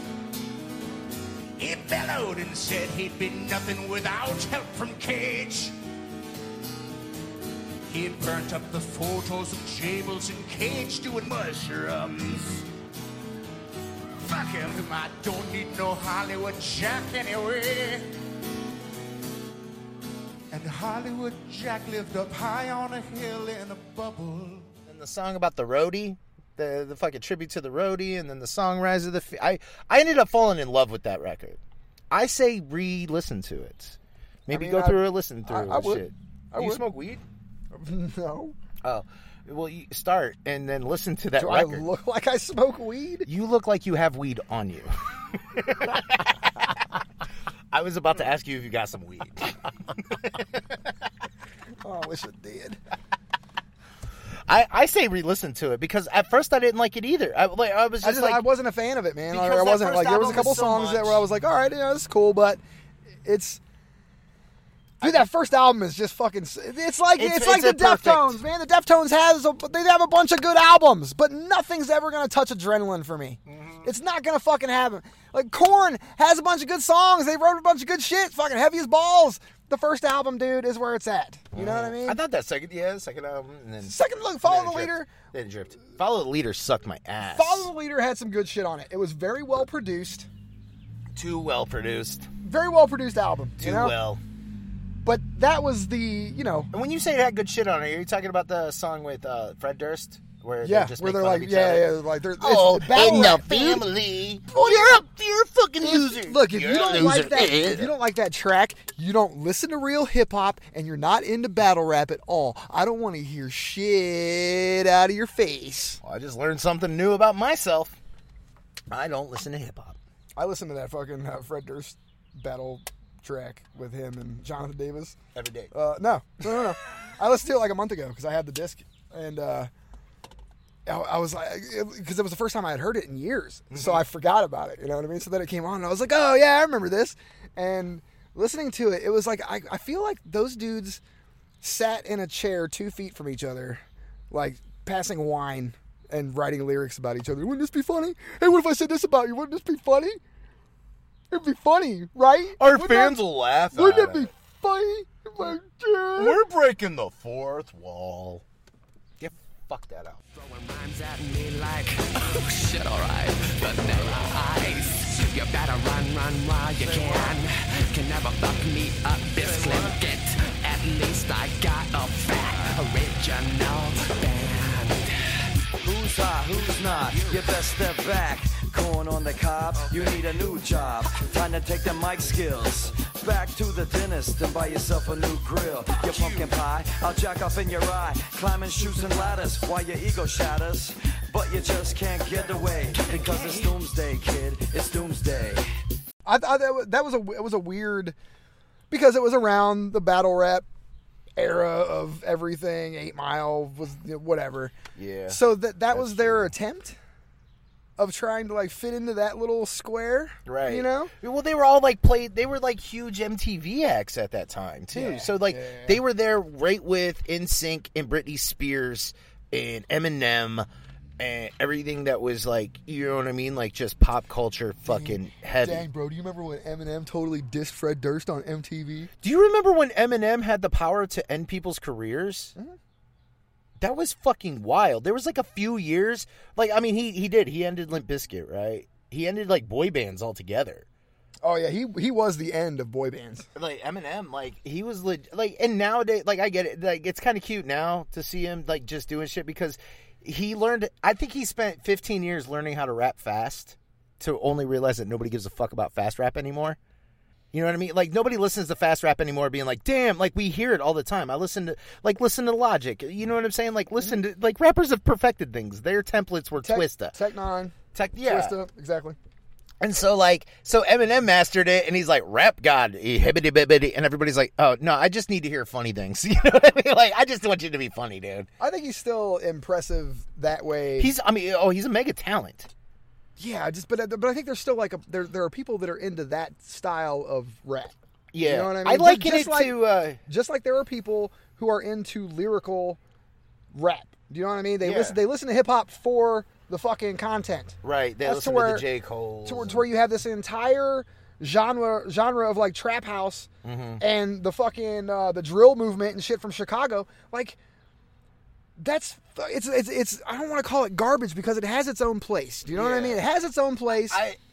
He bellowed and said he'd be nothing without help from Cage. He burnt up the photos of Jables and Cage doing mushrooms. Fuck him, I don't need no Hollywood Jack anyway. And Hollywood Jack lived up high on a hill in a bubble. And the song about the roadie, the fucking tribute to the roadie, and then the song Rise of the... I ended up falling in love with that record. I say re-listen to it. Maybe go through a listen through shit. You smoke weed? No. Oh. Well, you start and then listen to that record. Do I look like I smoke weed? You look like you have weed on you. I was about to ask you if you got some weed. Oh, I wish it did. I say re-listen to it because at first I didn't like it either. I wasn't a fan of it, man. I wasn't there was a couple songs where I was like, all right, this is cool, but it's. Dude, that first album is just fucking. It's like the Deftones, man. The Deftones they have a bunch of good albums, but nothing's ever gonna touch Adrenaline for me. It's not gonna fucking happen. Like Korn has a bunch of good songs. They wrote a bunch of good shit. Fucking heavy as balls. The first album, dude, is where it's at. You know what I mean? I thought that second album, and then Follow the Leader. Then drift. Follow the Leader sucked my ass. Follow the Leader had some good shit on it. It was very well produced. Too well produced. Very well produced album. Too well. But that was the, And when you say it had good shit on it, are you talking about the song with Fred Durst? Where they're like, they're in the family. Oh, you're a fucking loser. Look, if you don't like that track, you don't listen to real hip hop, and you're not into battle rap at all. I don't want to hear shit out of your face. Well, I just learned something new about myself. I don't listen to hip hop. I listen to that fucking Fred Durst battle track with him and Jonathan Davis every day. No. I listened to it like a month ago because I had the disc, and I was like, because it was the first time I had heard it in years, so I forgot about it. You know what I mean? So then it came on, and I was like, oh yeah, I remember this. And listening to it, it was like I feel like those dudes sat in a chair 2 feet from each other, like passing wine and writing lyrics about each other. Wouldn't this be funny? Hey, what if I said this about you? Wouldn't this be funny? It'd be funny, right? Our fans will laugh at it. Wouldn't it be funny? We're breaking the fourth wall. Get fuck that out. Throwing rhymes at me like, oh shit, alright, vanilla ice. You better run while you can never fuck me up, this Clint. At least I got a fat original band. Who's hot, who's not? You best step back. Corn on the cob, you need a new job. Time to take the mic skills back to the dentist and buy yourself a new grill. Your pumpkin pie, I'll jack off in your eye. Climbing chutes and ladders while your ego shatters. But you just can't get away because it's doomsday, kid. It's doomsday. I thought it was a weird, because it was around the battle rap era of everything. 8 Mile was whatever. Yeah. So that was their attempt of trying to fit into that little square, right? You know. Well, they were all they were huge MTV acts at that time too. Yeah, so they were there right with NSYNC and Britney Spears and Eminem and everything that was like, you know what I mean, like just pop culture fucking heavy. Dang, bro, do you remember when Eminem totally dissed Fred Durst on MTV? Do you remember when Eminem had the power to end people's careers? Mm-hmm. That was fucking wild. There was like a few years, like, I mean, he did. He ended Limp Bizkit, right? He ended like boy bands altogether. Oh yeah, he was the end of boy bands. Like Eminem, like he was like, and nowadays, like I get it, like it's kind of cute now to see him like just doing shit because he learned. I think he spent 15 years learning how to rap fast to only realize that nobody gives a fuck about fast rap anymore. You know what I mean? Like nobody listens to fast rap anymore, being like, "Damn!" Like we hear it all the time. I listen to Logic. You know what I'm saying? Like listen to like rappers have perfected things. Their templates were Twista, Tech Nine, yeah, Twista, exactly. And so Eminem mastered it, and he's like, rap god, and everybody's like, oh, no, I just need to hear funny things. You know what I mean? Like, I just want you to be funny, dude. I think he's still impressive that way. He's a mega talent. Yeah, but I think there's still like there are people that are into that style of rap. Yeah. You know what I mean? I liken it to... Just like there are people who are into lyrical rap. Do you know what I mean? They listen to hip-hop for the fucking content. Right. They listen to the J. Cole. To where you have this entire genre of like trap house and the fucking the drill movement and shit from Chicago. Like it's I don't want to call it garbage because it has its own place. Do you know what I mean? It has its own place.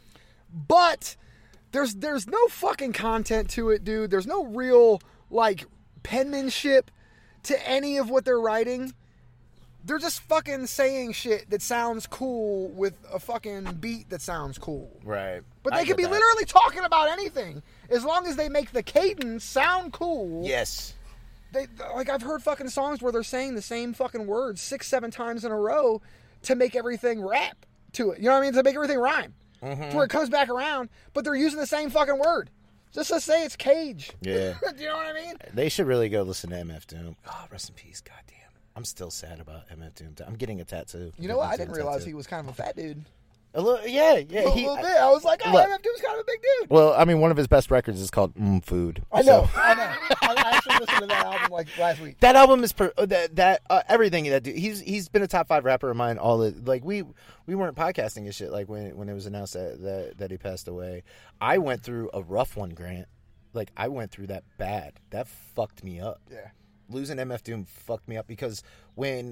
But there's no fucking content to it, dude. There's no real like penmanship to any of what they're writing. They're just fucking saying shit that sounds cool with a fucking beat that sounds cool. Right. But they could be literally talking about anything as long as they make the cadence sound cool. Yes. I've heard fucking songs where they're saying the same fucking words 6-7 times in a row to make everything rap to it. You know what I mean? To make everything rhyme. To where it comes back around, but they're using the same fucking word. Just to say it's Cage. Yeah. Do you know what I mean? They should really go listen to MF Doom. Oh, rest in peace. Goddamn. I'm still sad about MF Doom. I'm getting a tattoo. You know what? I didn't realize he was kind of a fat dude. A little, yeah. A little bit. I was like, MF Doom's kind of a big dude. Well, I mean, one of his best records is called Food. I know. I actually listened to that album like last week. That album is everything that dude. He's been a top 5 rapper of mine. We weren't podcasting and shit like when it was announced that he passed away. I went through a rough one, Grant. Like I went through that bad. That fucked me up. Yeah. Losing MF Doom fucked me up because when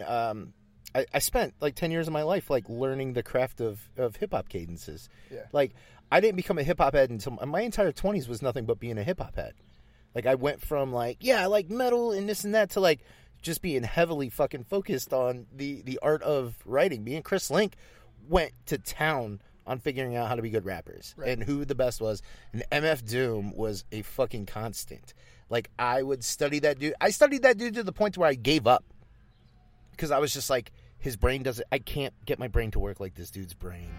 I spent like 10 years of my life like learning the craft of hip hop cadences. Yeah. Like I didn't become a hip hop head until my entire 20s was nothing but being a hip hop head. Like I went from like, yeah, I like metal and this and that to like just being heavily fucking focused on the art of writing. Me and Chris Link went to town on figuring out how to be good rappers and who the best was. And MF Doom was a fucking constant. Like, I would study that dude. I studied that dude to the point where I gave up. Because I was just like, his brain doesn't... I can't get my brain to work like this dude's brain.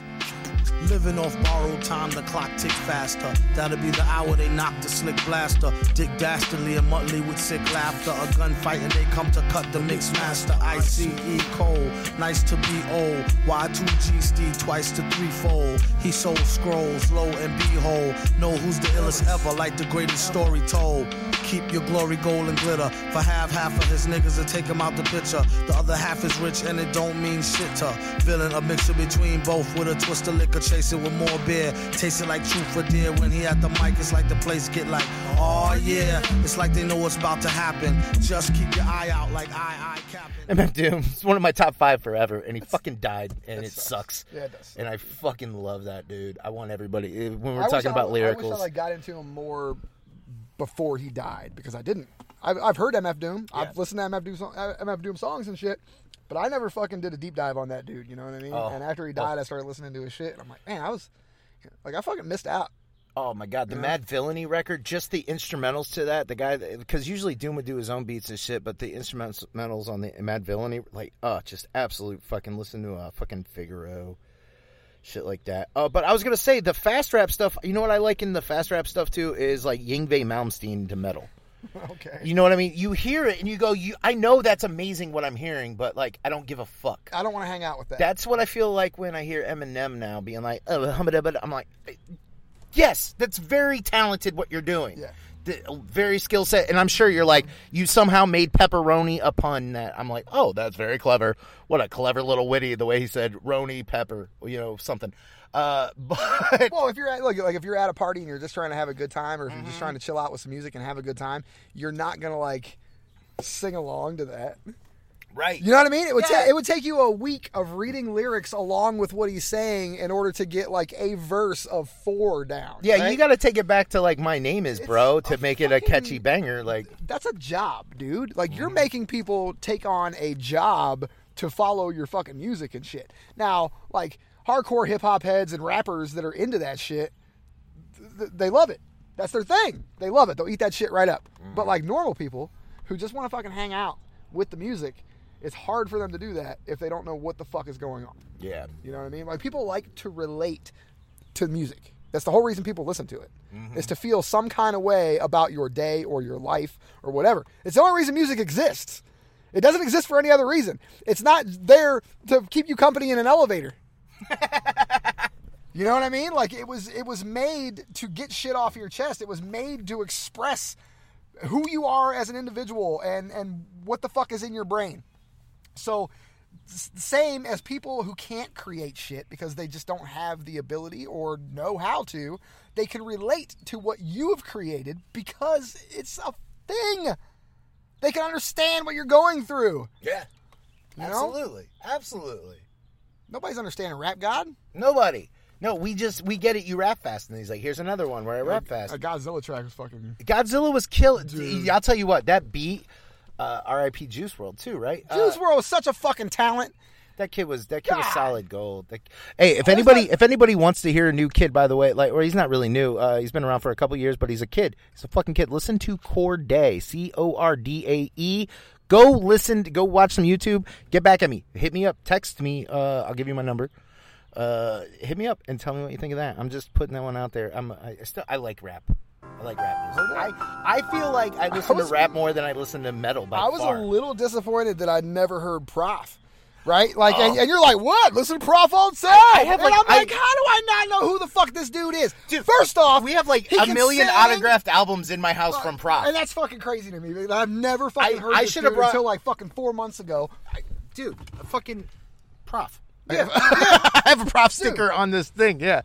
Living off borrowed time, the clock tick faster. That'll be the hour they knock the slick blaster. Dick Dastardly and Muttley with sick laughter. A gunfight and they come to cut the mix master. ICE Cole, nice to be old. Y2G Steve twice to threefold. He sold scrolls, lo and behold. Know who's the illest ever, like the greatest story told. Keep your glory gold and glitter. For half of his niggas to take him out the picture. The other half is rich and it don't mean shit to. Villain, a mixture between both with a twist of liquor. Chase it with more beer. Taste it like truth for dear. When he at the mic, it's like the place get like, oh yeah. It's like they know what's about to happen. Just keep your eye out like I Captain. MF Doom is one of my top 5 forever, and he fucking died, and it sucks. Yeah, it does. And I fucking love that dude. I want everybody, when we're talking about lyricals. I wish I got into him more before he died, because I didn't. I've heard MF Doom. Yeah. I've listened to MF Doom songs and shit. But I never fucking did a deep dive on that dude, you know what I mean? And after he died, I started listening to his shit. And I'm like, man, I fucking missed out. Oh, my God. The Mad Villainy record, just the instrumentals to that, the guy, because usually Doom would do his own beats and shit, but the instrumentals on the Mad Villainy, like, just absolute fucking listen to fucking Figaro, shit like that. But I was going to say, the fast rap stuff, you know what I like in the fast rap stuff, too, is like Yngwie Malmsteen to metal. Okay. You know what I mean? You hear it and you go, I know that's amazing what I'm hearing, but like, I don't give a fuck. I don't want to hang out with that. That's what I feel like when I hear Eminem now being like, I'm like, yes, that's very talented what you're doing. Yeah. very skill set, and I'm sure you're like, you somehow made pepperoni a pun that I'm like, oh, that's very clever. What a clever little witty, the way he said Roni pepper, something. But well, if you're at if you're at a party and you're just trying to have a good time, or if you're just trying to chill out with some music and have a good time, you're not gonna like sing along to that. Right. You know what I mean? It would take you a week of reading lyrics along with what he's saying in order to get like a verse of 4 down. Yeah, right? you got to take it back to like My Name Is, bro, to make it a catchy banger. Like, that's a job, dude. Like, you're making people take on a job to follow your fucking music and shit. Now, like hardcore hip hop heads and rappers that are into that shit, they love it. That's their thing. They love it. They'll eat that shit right up. But like normal people who just want to fucking hang out with the music, it's hard for them to do that if they don't know what the fuck is going on. Yeah. You know what I mean? Like, people like to relate to music. That's the whole reason people listen to it, is to feel some kind of way about your day or your life or whatever. It's the only reason music exists. It doesn't exist for any other reason. It's not there to keep you company in an elevator. You know what I mean? Like, it was made to get shit off your chest. It was made to express who you are as an individual and what the fuck is in your brain. So, same as people who can't create shit because they just don't have the ability or know how to, they can relate to what you have created because it's a thing. They can understand what you're going through. Yeah. You Absolutely. Absolutely. Nobody's understanding Rap God. Nobody. No, we get it. You rap fast, and he's like, "Here's another one where I rap fast." A Godzilla track was fucking. Godzilla was killing. I'll tell you what, that beat. R.I.P. Juice WRLD too, right? Juice WRLD was such a fucking talent. That kid was solid gold. Hey, if anybody wants to hear a new Kid, by the way, or he's not really new. He's been around for a couple years, but he's a kid. He's a fucking kid. Listen to Cordae, Cordae. Go watch some YouTube. Get back at me. Hit me up. Text me. I'll give you my number. Hit me up and tell me what you think of that. I'm just putting that one out there. I like rap. I like rap music. I feel like I listen to rap more than I listen to metal by far. I was a little disappointed that I never heard Prof. Right? Like, and you're like, what? Listen to Prof all the time. I'm like, how do I not know who the fuck this dude is? Dude, first off, we have like a million autographed albums in my house from Prof. And that's fucking crazy to me. I've never fucking heard this dude until like fucking 4 months ago. Dude, a fucking Prof. Yeah. I have a Prof sticker on this thing. Yeah.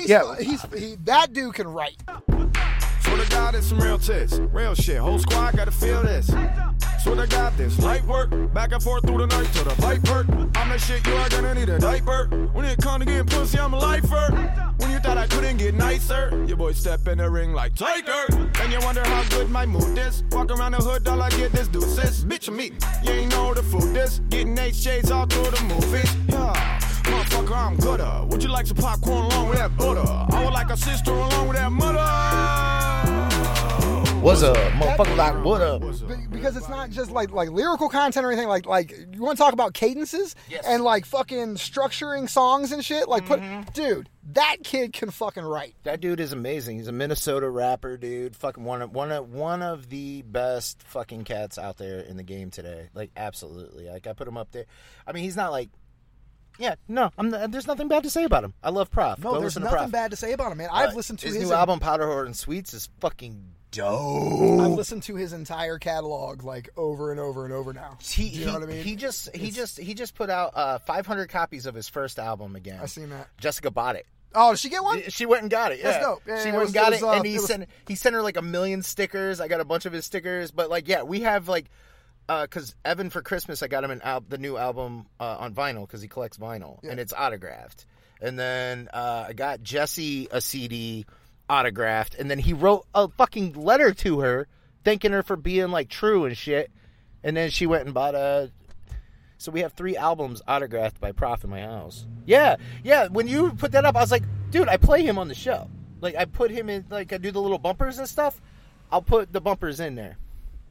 That dude can write. Swear to God, it's some real tits. Real shit. Whole squad gotta feel this. Swear to God, this light work. Back and forth through the night till the light perk. I'm the shit you are gonna need a diaper. When it come to getting pussy, I'm a lifer. When you thought I couldn't get nicer, your boy step in the ring like Tiger. And you wonder how good my mood is. Walk around the hood, all I get is deuces. Bitch, me, you ain't know the food is. Getting HJs all through the movies. Yeah. Motherfucker, I'm gooder. Would you like some popcorn along with that butter? I would like a sister along with that mother. What's up, motherfucker? Like, what up? Because it's not just like lyrical content or anything. Like you want to talk about cadences and like fucking structuring songs and shit. Like, dude, that kid can fucking write. That dude is amazing. He's a Minnesota rapper, dude. Fucking one of the best fucking cats out there in the game today. Like, absolutely. Like, I put him up there. I mean, he's not like. Yeah, no, there's nothing bad to say about him. I love Prof. No, there's nothing bad to say about him, man. I've listened to his new album, Powder Horn and Sweets, is fucking dope. I've listened to his entire catalog like over and over and over now. You know what I mean? He just put out 500 copies of his first album again. I seen that. Jessica bought it. Oh, did she get one? She went and got it. Yeah. That's dope. Yeah, she went and got it, and he sent her like 1 million stickers. I got a bunch of his stickers, but like, yeah, we have like. Because Evan, for Christmas, I got him the new album on vinyl because he collects vinyl, and it's autographed. And then I got Jesse a CD autographed, and then he wrote a fucking letter to her thanking her for being like true and shit. And then she went and bought So we have 3 albums autographed by Prof in my house. Yeah. When you put that up, I was like, dude, I play him on the show. Like, I put him in, like, I do the little bumpers and stuff. I'll put the bumpers in there.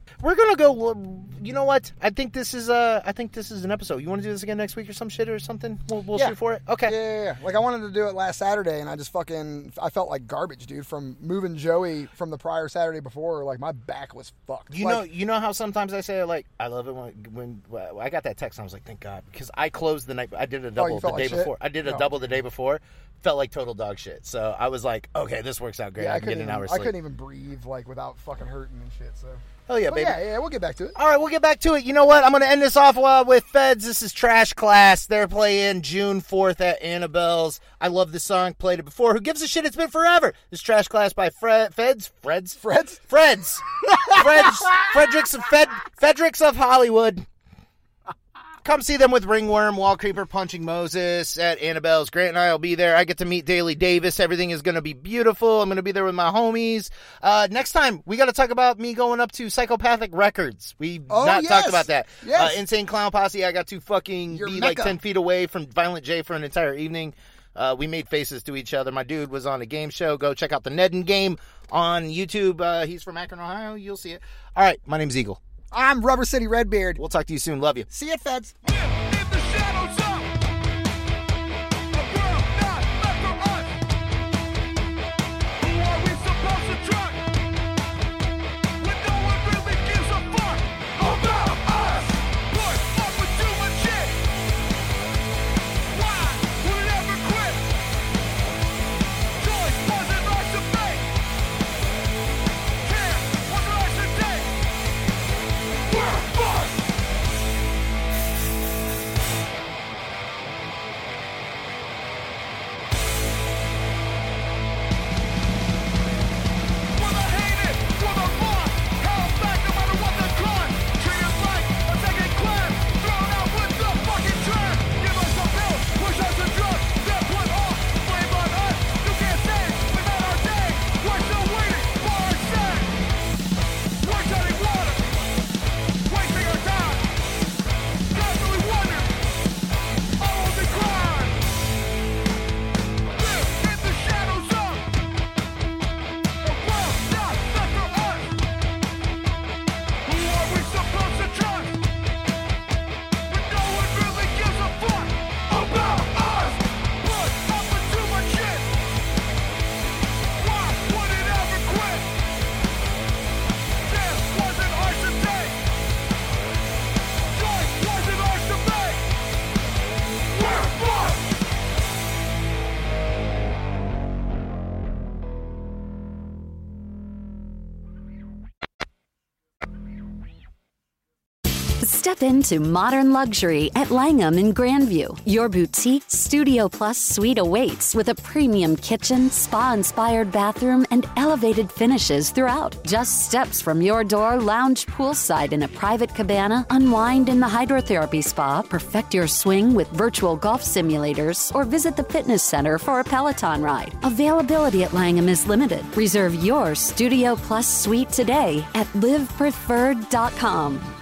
We're gonna go. You know what? I think this is an episode. You want to do this again next week or some shit or something? We'll shoot for it. Okay. Yeah. Like I wanted to do it last Saturday, and I felt like garbage, dude. From moving Joey from the prior Saturday before, like my back was fucked. You know how sometimes I say like I love it when I got that text and I was like, thank God, because I closed the night. I did a double the day before. I did a double the day before. Felt like total dog shit. So I was like, okay, this works out great. I can get an hour's sleep. I couldn't even breathe like without fucking hurting and shit. So. Oh yeah, baby. Yeah, we'll get back to it. All right, we'll get back to it. You know what? I'm going to end this off with Feds. This is Trash Class. They're playing June 4th at Annabelle's. I love this song. Played it before. Who gives a shit? It's been forever. This is Trash Class by Freds. Fredericks of Hollywood. Come see them with Ringworm, Wall Creeper, Punching Moses at Annabelle's. Grant and I will be there. I get to meet Daily Davis. Everything is going to be beautiful. I'm going to be there with my homies. Next time, we got to talk about me going up to Psychopathic Records. We've talked about that. Yes. Insane Clown Posse. I got to fucking be like 10 feet away from Violent J for an entire evening. We made faces to each other. My dude was on a game show. Go check out the Nedden Game on YouTube. He's from Akron, Ohio. You'll see it. All right, my name's Eagle. I'm Rubber City Redbeard. We'll talk to you soon. Love you. See you, Feds. Step into modern luxury at Langham in Grandview. Your boutique Studio Plus suite awaits with a premium kitchen, spa-inspired bathroom, and elevated finishes throughout. Just steps from your door, lounge poolside in a private cabana, unwind in the hydrotherapy spa, perfect your swing with virtual golf simulators, or visit the fitness center for a Peloton ride. Availability at Langham is limited. Reserve your Studio Plus suite today at livepreferred.com.